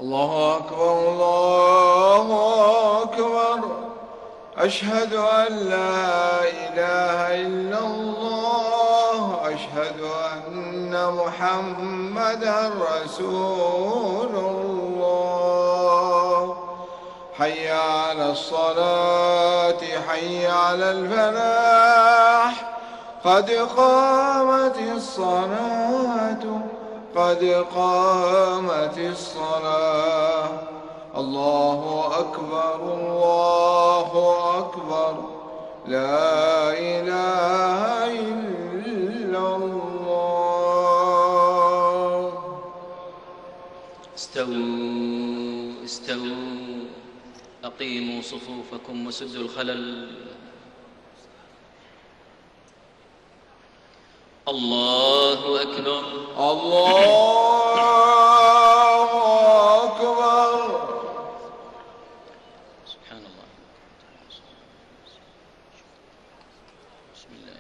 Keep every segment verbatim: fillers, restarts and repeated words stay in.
الله أكبر الله أكبر. أشهد أن لا إله إلا الله. أشهد أن محمدا رسول الله. حي على الصلاة حي على الفلاح. قد قامت الصلاة قد قامت الصلاة. الله أكبر الله أكبر. لا إله إلا الله. استووا استووا أقيموا صفوفكم وسدوا الخلل. الله أكبر الله أكبر. سبحان الله. بسم الله.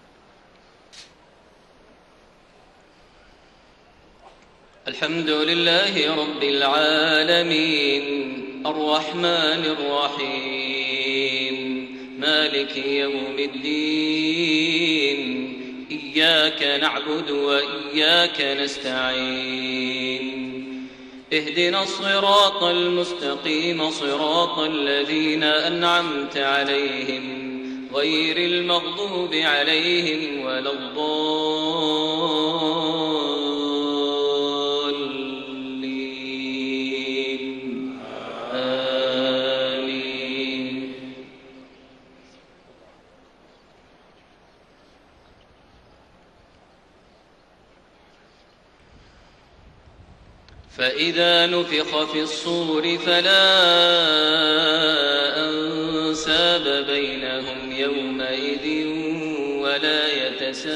الحمد لله رب العالمين الرحمن الرحيم مالك يوم الدين. إياك نعبد وإياك نستعين. اهدنا الصراط المستقيم صراط الذين أنعمت عليهم غير المغضوب عليهم ولا الضالين. آمين. فإذا نفخ في الصور فلا أنساب بينهم يومئذ ولا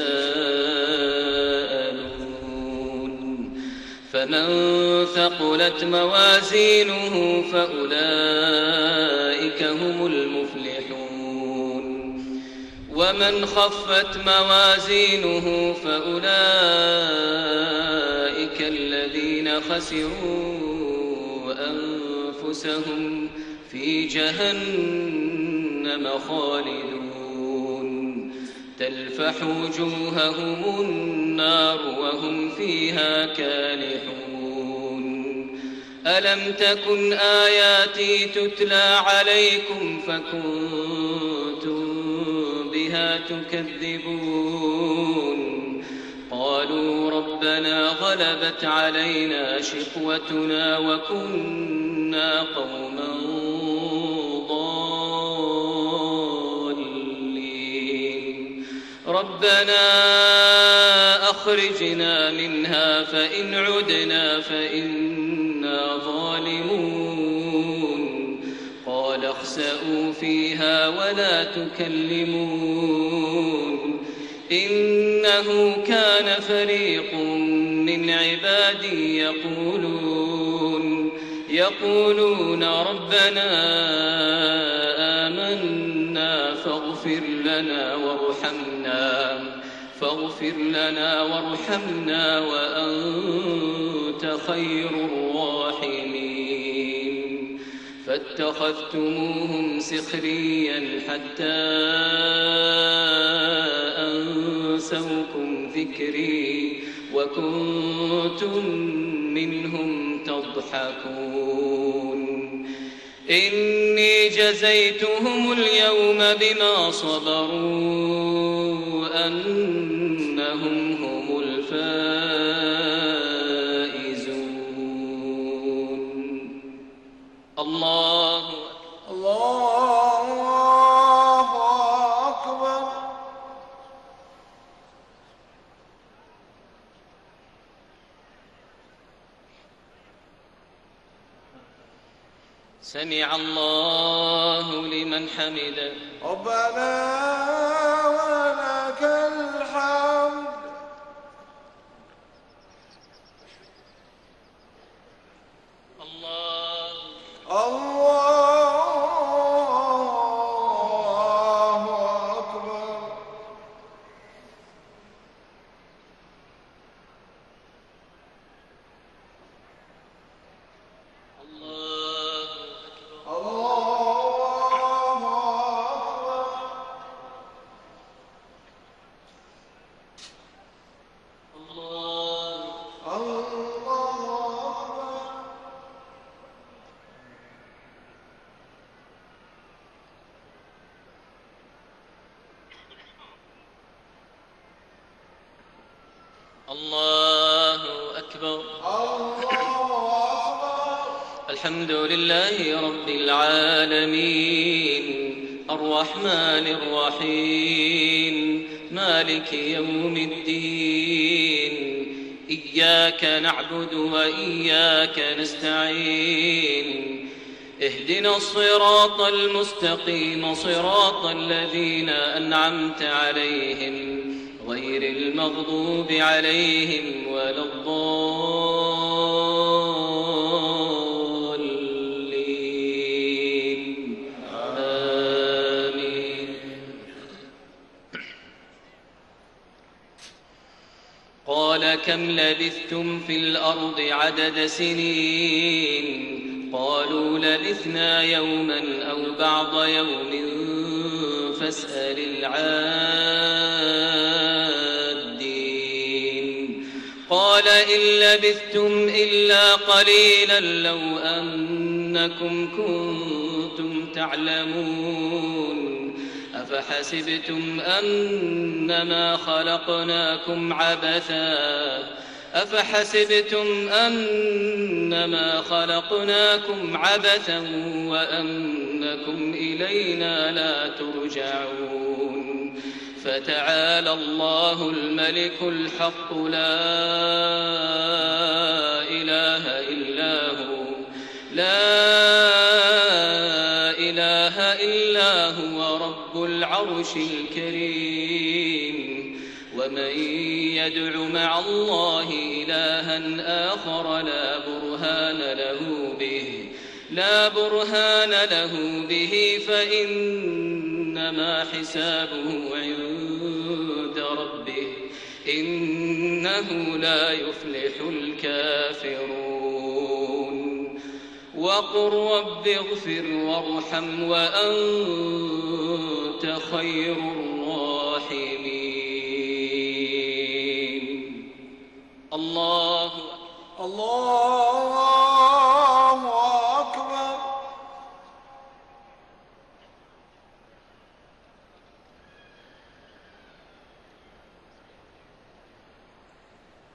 يتساءلون. فمن ثقلت موازينه فأولئك هم المفلحون. ومن خفت موازينه فأولئك الذين خسروا أنفسهم في جهنم خالدون. تلفح وجوههم النار وهم فيها كالحون. ألم تكن آياتي تتلى عليكم فكنتم بها تكذبون. قالوا ربنا غلبت علينا شقوتنا وكنا قوما ضالين. ربنا أخرجنا منها فإن عدنا فإنا ظالمون. قال اخسئوا فيها ولا تكلمون. إنه كان فريق من عبادي يقولون يقولون ربنا آمنا فاغفر لنا وارحمنا فاغفر لنا وارحمنا وأنت خير الراحمين. فاتخذتموهم سخريا حتى أنسوكم ذكري وكنتم منهم تضحكون. إني جزيتهم اليوم بما صبروا أنهم هم الفائزون. الله الله أكبر. سمع الله لمن حمده. ربنا ولك الحمد. الله الله أكبر. الله أكبر. الله أكبر. الحمد لله رب العالمين الرحمن الرحيم مالك يوم الدين إياك نعبد وإياك نستعين اهدنا الصراط المستقيم صراط الذين أنعمت عليهم غير المغضوب عليهم ولا الضالين آمين. قال كم لبثتم في الأرض عدد سنين قالوا لبثنا يوما أو بعض يوم فاسأل العادين قال إن لبثتم إلا قليلا لو أنكم كنتم تعلمون أفحسبتم أنما خلقناكم عبثا أفحسبتم أنما خلقناكم عبثا وأنكم إلينا لا ترجعون فتعالى الله الملك الحق لا إله إلا هو لا إله إلا هو رب العرش الكريم ومن يدع مع الله إلها آخر لا برهان له به لا برهان له به فإنما حسابه عند ربه إنه لا يفلح الكافرون وقل رب اغفر وارحم وأنت خير الراحمين. الله الله